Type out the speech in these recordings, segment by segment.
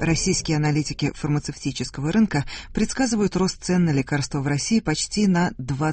Российские аналитики фармацевтического рынка предсказывают рост цен на лекарства в России почти на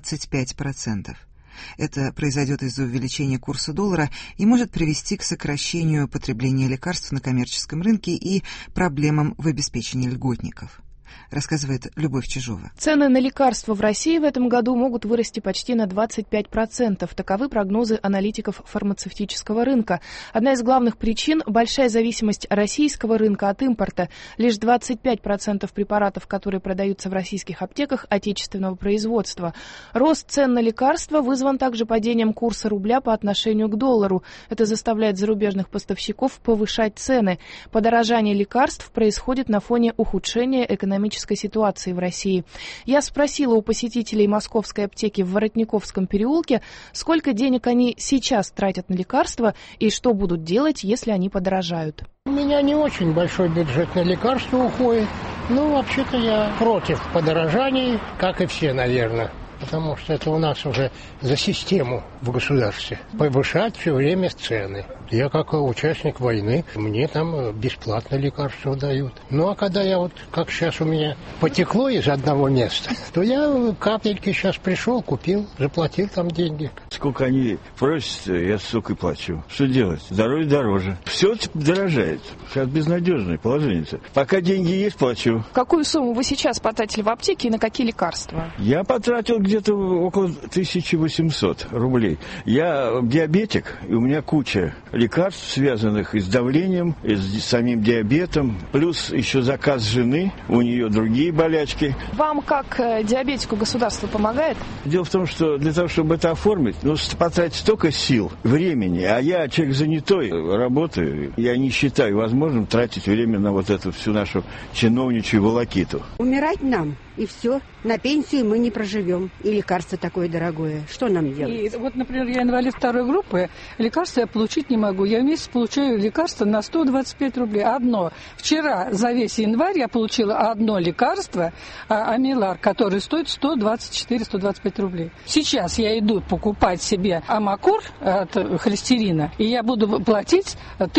25%. Это произойдет из-за увеличения курса доллара и может привести к сокращению потребления лекарств на коммерческом рынке и проблемам в обеспечении льготников, рассказывает Любовь Чижова. Цены на лекарства в России в этом году могут вырасти почти на 25%. Таковы прогнозы аналитиков фармацевтического рынка. Одна из главных причин – большая зависимость российского рынка от импорта. Лишь 25% препаратов, которые продаются в российских аптеках, отечественного производства. Рост цен на лекарства вызван также падением курса рубля по отношению к доллару. Это заставляет зарубежных поставщиков повышать цены. Подорожание лекарств происходит на фоне ухудшения экономической ситуации в России. Я спросила у посетителей московской аптеки в Воротниковском переулке, сколько денег они сейчас тратят на лекарства и что будут делать, если они подорожают. У меня не очень большой бюджет на лекарства уходит. Вообще-то я против подорожаний, как и все, наверное. Потому что это у нас уже за систему в государстве. Повышать все время цены. Я как участник войны, мне там бесплатно лекарства дают. А когда я как сейчас у меня потекло из одного места, то я капельки сейчас пришел, купил, заплатил там деньги. Сколько они просят, я столько и плачу. Что делать? Здоровье дороже. Все дорожает. Сейчас безнадежное положение. Пока деньги есть, плачу. Какую сумму вы сейчас потратили в аптеке и на какие лекарства? Я потратил где-то около 1800 рублей. Я диабетик, и у меня куча лекарств, связанных и с давлением, и с самим диабетом, плюс еще заказ жены, у нее другие болячки. Вам, как диабетику, государство помогает? Дело в том, что для того, чтобы это оформить, нужно потратить столько сил, времени, а я человек занятой, работаю, я не считаю возможным тратить время на вот эту всю нашу чиновничью волокиту. Умирать нам, и все. На пенсию мы не проживем. И лекарство такое дорогое. Что нам делать? И например, я инвалид второй группы, лекарства я получить не могу. Я в месяц получаю лекарство на 125 рублей. Одно. Вчера за весь январь я получила одно лекарство, Амилар, который стоит 124-125 рублей. Сейчас я иду покупать себе Амакур от холестерина, и я буду платить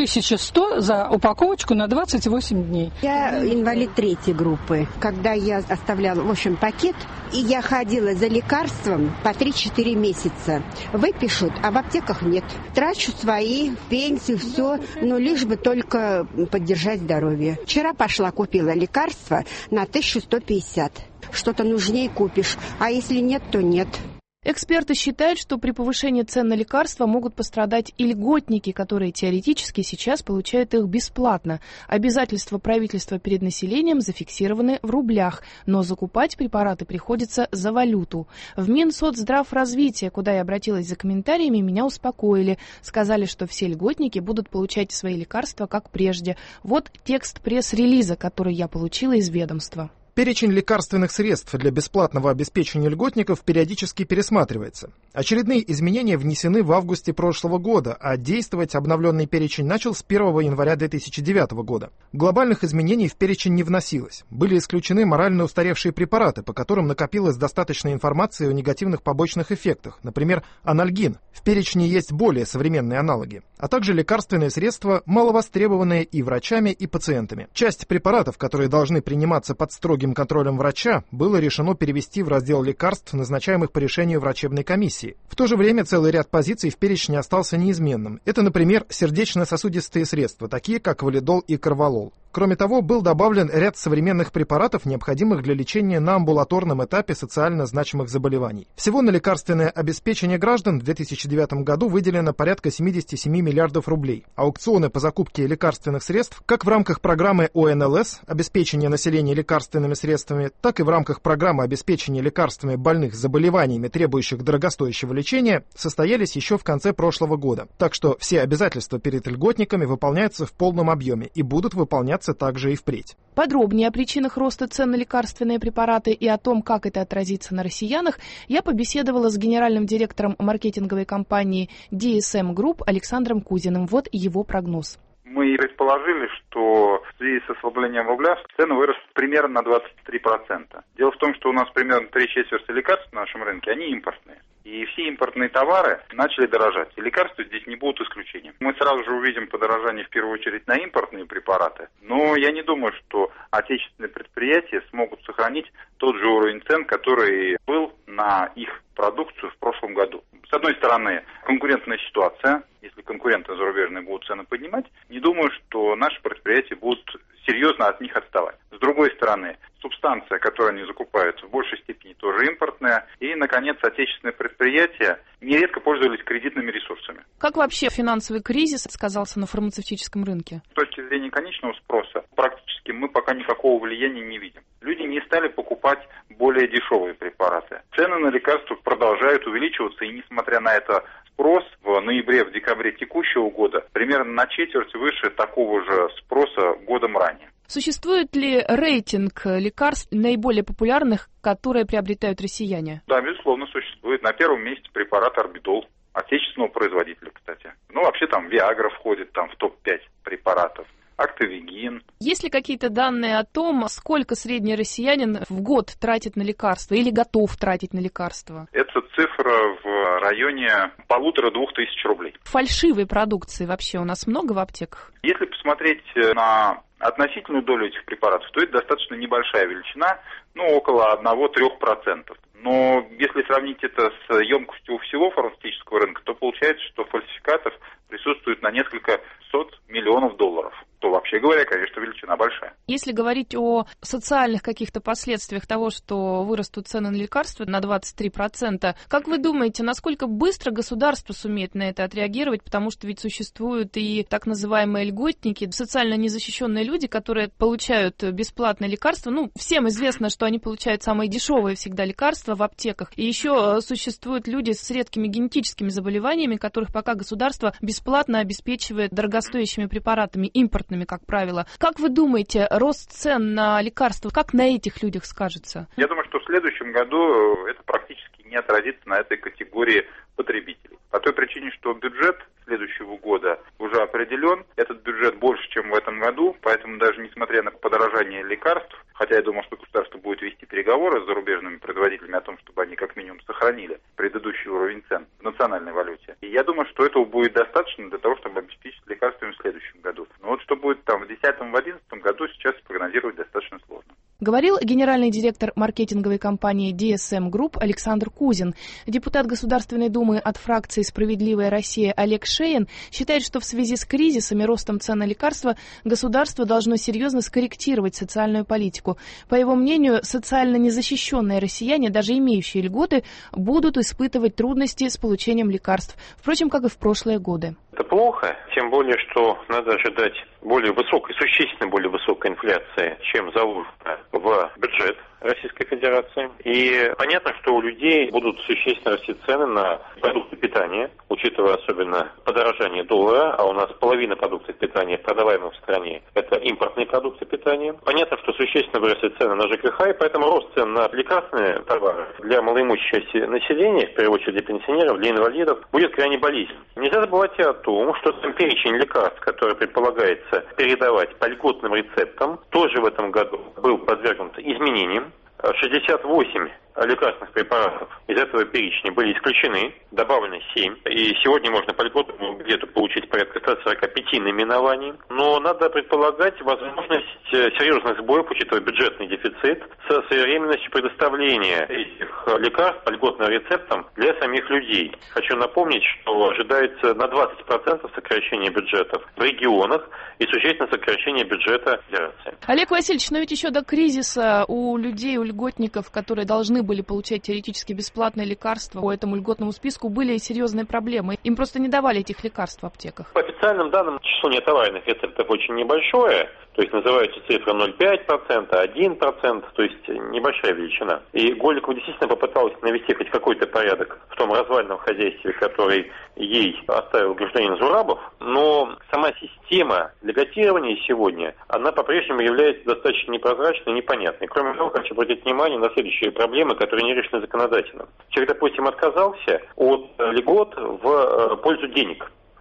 1100 за упаковочку на 28 дней. Я инвалид третьей группы. Когда я оставляла, в общем, пакет, и я ходила за лекарством по 3-4 месяца. Выпишут, а в аптеках нет. Трачу свои, пенсию, все, лишь бы только поддержать здоровье. Вчера пошла, купила лекарство на 1150. Что-то нужнее купишь, а если нет, то нет. Эксперты считают, что при повышении цен на лекарства могут пострадать и льготники, которые теоретически сейчас получают их бесплатно. Обязательства правительства перед населением зафиксированы в рублях, но закупать препараты приходится за валюту. В Минсоцздравразвития, куда я обратилась за комментариями, меня успокоили. Сказали, что все льготники будут получать свои лекарства как прежде. Вот текст пресс-релиза, который я получила из ведомства. Перечень лекарственных средств для бесплатного обеспечения льготников периодически пересматривается. Очередные изменения внесены в августе прошлого года, а действовать обновленный перечень начал с 1 января 2009 года. Глобальных изменений в перечень не вносилось. Были исключены морально устаревшие препараты, по которым накопилось достаточно информации о негативных побочных эффектах, например, анальгин. В перечне есть более современные аналоги, а также лекарственные средства, маловостребованные и врачами, и пациентами. Часть препаратов, которые должны приниматься под строгим контролем врача, было решено перевести в раздел лекарств, назначаемых по решению врачебной комиссии. В то же время целый ряд позиций в перечне остался неизменным. Это, например, сердечно-сосудистые средства, такие как валидол и карвалол. Кроме того, был добавлен ряд современных препаратов, необходимых для лечения на амбулаторном этапе социально значимых заболеваний. Всего на лекарственное обеспечение граждан в 2009 году выделено порядка 77 миллиардов рублей. Аукционы по закупке лекарственных средств как в рамках программы ОНЛС «Обеспечение населения лекарственными средствами», так и в рамках программы обеспечения лекарствами больных заболеваниями, требующих дорогостоящего лечения, состоялись еще в конце прошлого года. Так что все обязательства перед льготниками выполняются в полном объеме и будут выполняться также и впредь. Подробнее о причинах роста цен на лекарственные препараты и о том, как это отразится на россиянах, я побеседовала с генеральным директором маркетинговой компании DSM Group Александром Кузиным. Вот его прогноз. Мы предположили, что в связи с ослаблением рубля цены вырастут примерно на 23%. Дело в том, что у нас примерно 3/4 лекарств на нашем рынке, они импортные. И все импортные товары начали дорожать. И лекарства здесь не будут исключением. Мы сразу же увидим подорожание в первую очередь на импортные препараты. Но я не думаю, что отечественные предприятия смогут сохранить тот же уровень цен, который был на их продукцию в прошлом году. С одной стороны, конкурентная ситуация. Если конкуренты зарубежные будут цены поднимать, не думаю, что наши предприятия будут серьезно от них отставать. С другой стороны, субстанция, которую они закупают, в большей степени тоже импортная. И, наконец, отечественные предприятия нередко пользовались кредитными ресурсами. Как вообще финансовый кризис сказался на фармацевтическом рынке? С точки зрения конечного спроса, практически мы пока никакого влияния не видим. Люди не стали покупать более дешевые препараты. Цены на лекарства продолжают увеличиваться, и несмотря на это, спрос в ноябре, в декабре текущего года примерно на четверть выше такого же спроса годом ранее. Существует ли рейтинг лекарств наиболее популярных, которые приобретают россияне? Да, безусловно, существует. На первом месте препарат Орбидол, отечественного производителя, кстати. Вообще там Виагра входит там в топ-5 препаратов. Актовигин. Есть ли какие-то данные о том, сколько средний россиянин в год тратит на лекарства или готов тратить на лекарства? Это цифра в районе 1500-2000 рублей. Фальшивой продукции вообще у нас много в аптеках? Если посмотреть на относительную долю этих препаратов, то это достаточно небольшая величина, около 1-3%. Но если сравнить это с емкостью всего фармацевтического рынка, то получается, что фальсификатов присутствует на несколько сот миллионов долларов. То, вообще говоря, конечно, величина большая. Если говорить о социальных каких-то последствиях того, что вырастут цены на лекарства на 23%, как вы думаете, насколько быстро государство сумеет на это отреагировать? Потому что ведь существуют и так называемые льготники, социально незащищенные люди, которые получают бесплатные лекарства. Всем известно, что они получают самые дешевые всегда лекарства в аптеках. И еще существуют люди с редкими генетическими заболеваниями, которых пока государство бесплатно обеспечивает дорогостоящими препаратами, импортными, как правило. Как вы думаете, рост цен на лекарства, как на этих людях скажется? Я думаю, что в следующем году это практически не отразится на этой категории потребителей. По той причине, что бюджет следующего года уже определен. Этот бюджет больше, чем в этом году, поэтому даже несмотря на подорожание лекарств, хотя я думаю, что государство будет вести переговоры с зарубежными производителями о том, чтобы они как минимум сохранили предыдущий уровень цен в национальной валюте. И я думаю, что этого будет достаточно для того, чтобы обеспечить лекарствами в следующем году. Но что будет там в 2010-2011 году, сейчас прогнозировать достаточно сложно. Говорил генеральный директор маркетинговой компании DSM Group Александр Кузин. Депутат Государственной Думы от фракции «Справедливая Россия» Олег Шеин считает, что в связи с кризисом и ростом цен на лекарства государство должно серьезно скорректировать социальную политику. По его мнению, социально незащищенные россияне, даже имеющие льготы, будут испытывать трудности с получением лекарств. Впрочем, как и в прошлые годы. Это плохо, тем более, что надо ожидать более высокой, существенно более высокой инфляции, чем заложено в бюджет Российской Федерации. И понятно, что у людей будут существенно расти цены на продукты питания, учитывая особенно подорожание доллара, а у нас половина продуктов питания, продаваемых в стране, это импортные продукты питания. Понятно, что существенно выросли цены на ЖКХ, и поэтому рост цен на лекарственные товары для малоимущего населения, в первую очередь для пенсионеров, для инвалидов, будет крайне болезненным. Нельзя забывать и о том, что там перечень лекарств, который предполагается передавать по льготным рецептам, тоже в этом году был подвергнут изменениям. 68 лекарственных препаратов из этого перечня были исключены, добавлено 7. И сегодня можно по льготному где-то получить порядка 145 наименований. Но надо предполагать возможность серьезных сбоев, учитывая бюджетный дефицит, со своевременностью предоставления этих лекарств по льготным рецептам для самих людей. Хочу напомнить, что ожидается на 20% сокращение бюджетов в регионах и существенное сокращение бюджета федерации. Олег Васильевич, но ведь еще до кризиса у людей, у льготников, которые должны были получать теоретически бесплатные лекарства по этому льготному списку, были серьезные проблемы. Им просто не давали этих лекарств в аптеках. По официальным данным, число нетоварных рецептов очень небольшое. То есть называется цифра 0,5%, 1%, то есть небольшая величина. И Голикова действительно попыталась навести хоть какой-то порядок в том развальном хозяйстве, который ей оставил гражданин Зурабов. Но сама система льготирования сегодня, она по-прежнему является достаточно непрозрачной и непонятной. Кроме того, хочу обратить внимание на следующие проблемы, которые не решены законодательно. Человек, допустим, отказался от льгот в пользу денег.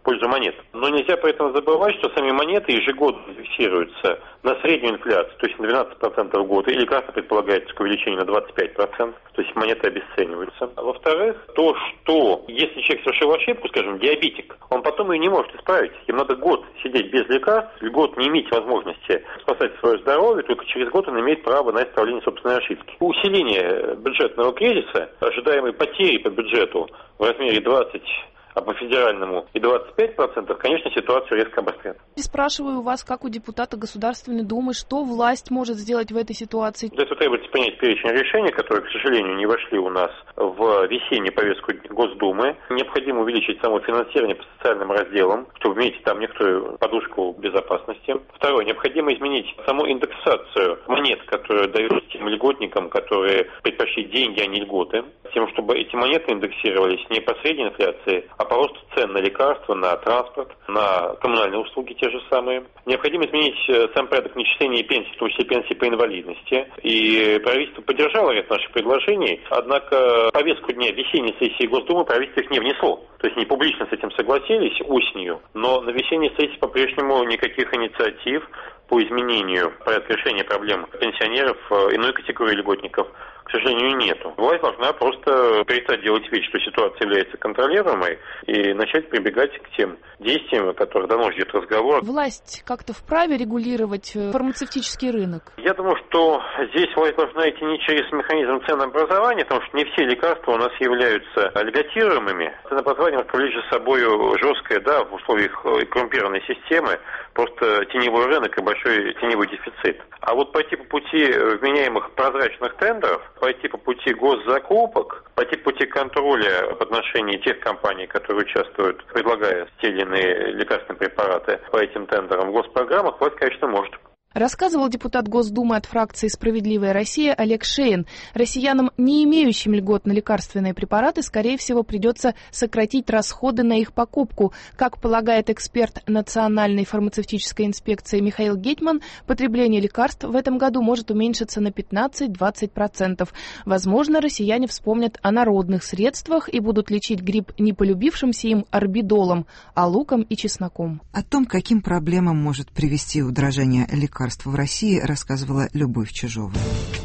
в пользу монет. Но нельзя при этом забывать, что сами монеты ежегодно фиксируются на среднюю инфляцию, то есть на 12% в год, и лекарства предполагается увеличение на 25%, то есть монеты обесцениваются. А во-вторых, то, что если человек совершил ошибку, скажем, диабетик, он потом ее не может исправить. Им надо год сидеть без лекарств, год не иметь возможности спасать свое здоровье, только через год он имеет право на исправление собственной ошибки. Усиление бюджетного кризиса, ожидаемые потери по бюджету в размере 20%, а по федеральному и 25%, конечно, ситуацию резко обострят. И спрашиваю у вас, как у депутата Государственной Думы, что власть может сделать в этой ситуации? Для этого требуется принять перечень решений, которые, к сожалению, не вошли у нас в весеннюю повестку Госдумы. Необходимо увеличить само финансирование по социальным разделам, чтобы иметь там некоторую подушку безопасности. Второе, необходимо изменить саму индексацию монет, которые дают тем льготникам, которые предпочли деньги, а не льготы, тем, чтобы эти монеты индексировались не по средней инфляции, а по росту цен на лекарства, на транспорт, на коммунальные услуги те же самые. Необходимо изменить сам порядок начисления пенсий, в том числе пенсии по инвалидности. И правительство поддержало ряд наших предложений, однако в повестку дня весенней сессии Госдумы правительство их не внесло. То есть они публично с этим согласились осенью, но на весенней сессии по-прежнему никаких инициатив по изменению порядка решения проблем пенсионеров, иной категории льготников, к сожалению, нету. Власть должна просто перестать делать вид, что ситуация является контролируемой, и начать прибегать к тем действиям, о которых давно ждет разговор. Власть как-то вправе регулировать фармацевтический рынок? Я думаю, что здесь власть должна идти не через механизм ценообразования, потому что не все лекарства у нас являются льготируемыми. Ценообразование может повлечь за собой жесткое, в условиях коррумпированной системы, просто теневой рынок и большой теневой дефицит. А вот пойти по пути вменяемых прозрачных тендеров, пойти по пути госзакупок, пойти по пути контроля в отношении тех компаний, которые участвуют, предлагая те или иные лекарственные препараты по этим тендерам в госпрограммах, власть, конечно, может. Рассказывал депутат Госдумы от фракции «Справедливая Россия» Олег Шейн. Россиянам, не имеющим льгот на лекарственные препараты, скорее всего, придется сократить расходы на их покупку. Как полагает эксперт Национальной фармацевтической инспекции Михаил Гетман, потребление лекарств в этом году может уменьшиться на 15-20%. Возможно, россияне вспомнят о народных средствах и будут лечить грипп не полюбившимся им орбидолом, а луком и чесноком. О том, каким проблемам может привести удорожание лекарств в России, рассказывала Любовь Чижова.